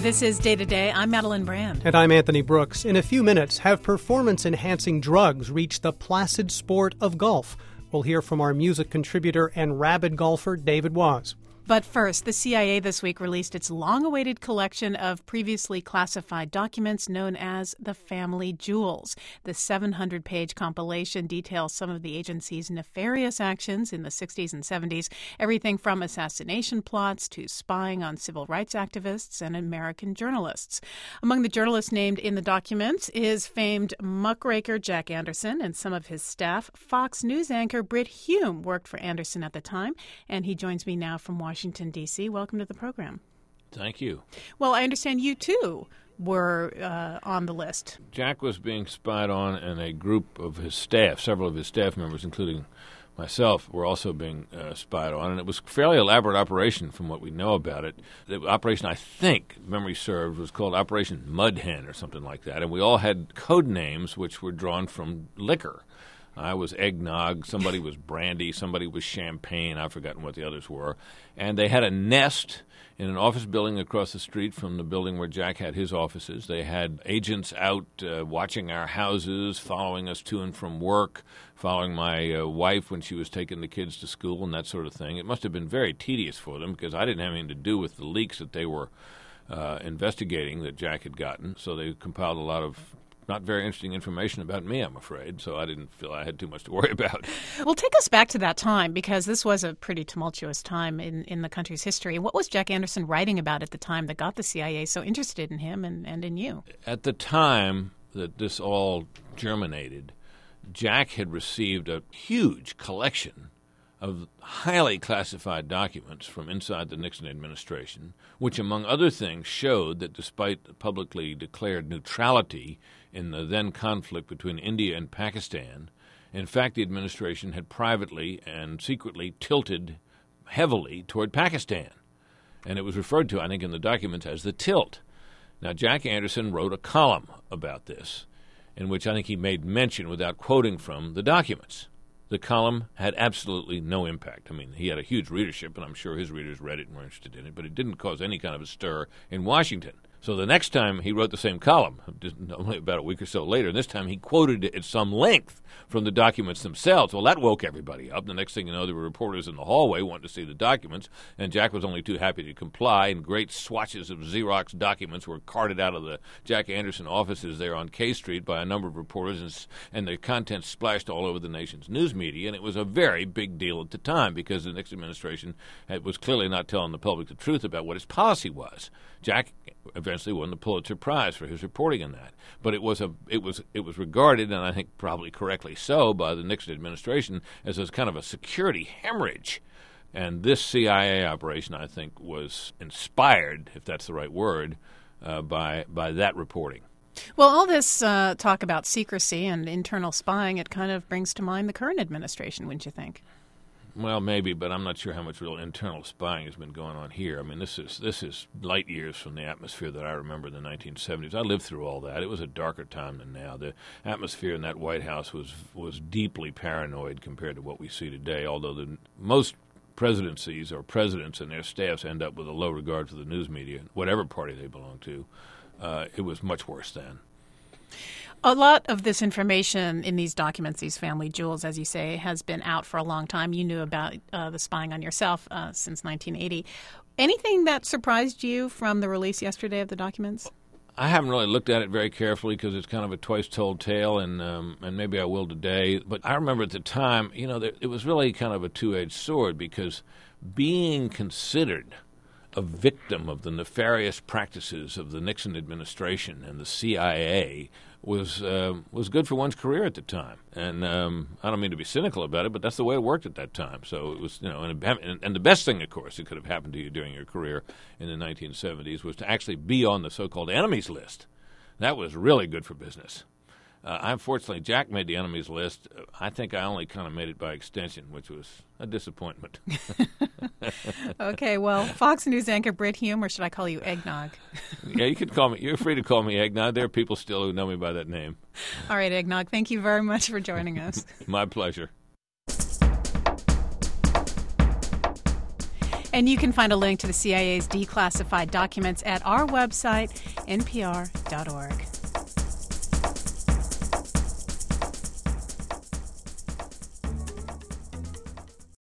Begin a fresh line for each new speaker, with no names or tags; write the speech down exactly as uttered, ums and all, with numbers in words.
This is Day to Day. I'm Madeline Brand.
And I'm Anthony Brooks. In a few minutes, have performance-enhancing drugs reached the placid sport of golf? We'll hear from our music contributor and rabid golfer, David Waz.
But first, the C I A this week released its long-awaited collection of previously classified documents known as the Family Jewels. The seven hundred page compilation details some of the agency's nefarious actions in the sixties and seventies, everything from assassination plots to spying on civil rights activists and American journalists. Among the journalists named in the documents is famed muckraker Jack Anderson and some of his staff. Fox News anchor Brit Hume worked for Anderson at the time, and he joins me now from Washington. Washington, D C Welcome to the program.
Thank you.
Well, I understand you, too, were uh, on the list.
Jack was being spied on, and a group of his staff, several of his staff members, including myself, were also being uh, spied on. And it was a fairly elaborate operation from what we know about it. The operation, I think, memory served, was called Operation Mud Hen or something like that. And we all had code names which were drawn from liquor. I was eggnog, somebody was brandy, somebody was champagne, I've forgotten what the others were. And they had a nest in an office building across the street from the building where Jack had his offices. They had agents out uh, watching our houses, following us to and from work, following my uh, wife when she was taking the kids to school and that sort of thing. It must have been very tedious for them because I didn't have anything to do with the leaks that they were uh, investigating that Jack had gotten. So they compiled a lot of not very interesting information about me, I'm afraid, so I didn't feel I had too much to worry about.
Well, take us back to that time, because this was a pretty tumultuous time in, in the country's history. What was Jack Anderson writing about at the time that got the C I A so interested in him and, and in you?
At the time that this all germinated, Jack had received a huge collection of highly classified documents from inside the Nixon administration, which, among other things, showed that despite publicly declared neutrality in the then conflict between India and Pakistan, in fact, the administration had privately and secretly tilted heavily toward Pakistan. And it was referred to, I think, in the documents as the tilt. Now, Jack Anderson wrote a column about this, in which I think he made mention, without quoting from the documents. The column had absolutely no impact. I mean, he had a huge readership, and I'm sure his readers read it and were interested in it, but it didn't cause any kind of a stir in Washington. So the next time he wrote the same column, only about a week or so later, and this time he quoted it at some length from the documents themselves. Well, that woke everybody up. The next thing you know, there were reporters in the hallway wanting to see the documents, and Jack was only too happy to comply, and great swatches of Xerox documents were carted out of the Jack Anderson offices there on K Street by a number of reporters, and, and the contents splashed all over the nation's news media, and it was a very big deal at the time because the Nixon administration had, was clearly not telling the public the truth about what its policy was. Jack eventually won the Pulitzer Prize for his reporting on that. But it was a it was it was regarded, and I think probably correctly so, by the Nixon administration as a kind of a security hemorrhage. And this C I A operation, I think, was inspired, if that's the right word, uh, by by that reporting.
Well, all this uh, talk about secrecy and internal spying, it kind of brings to mind the current administration, wouldn't you think?
Well, maybe, but I'm not sure how much real internal spying has been going on here. I mean, this is this is light years from the atmosphere that I remember in the nineteen seventies. I lived through all that. It was a darker time than now. The atmosphere in that White House was was deeply paranoid compared to what we see today, although the most presidencies or presidents and their staffs end up with a low regard for the news media, whatever party they belong to. Uh, it was much worse then.
A lot of this information in these documents, these family jewels, as you say, has been out for a long time. You knew about uh, the spying on yourself uh, since nineteen eighty. Anything that surprised you from the release yesterday of the documents?
I haven't really looked at it very carefully because it's kind of a twice-told tale, and um, and maybe I will today. But I remember at the time, you know, there, it was really kind of a two-edged sword because being considered a victim of the nefarious practices of the Nixon administration and the C I A was uh, was good for one's career at the time. And um, I don't mean to be cynical about it, but that's the way it worked at that time. So it was, you know, and, and, and the best thing, of course, that could have happened to you during your career in the nineteen seventies was to actually be on the so-called enemies list. That was really good for business. Uh, unfortunately, Jack made the enemies list. I think I only kind of made it by extension, which was a disappointment.
Okay, well, Fox News anchor Brit Hume, or should I call you Eggnog?
Yeah, you could call me. You're free to call me Eggnog. There are people still who know me by that name.
All right, Eggnog, thank you very much for joining us.
My pleasure.
And you can find a link to the C I A's declassified documents at our website, N P R dot org.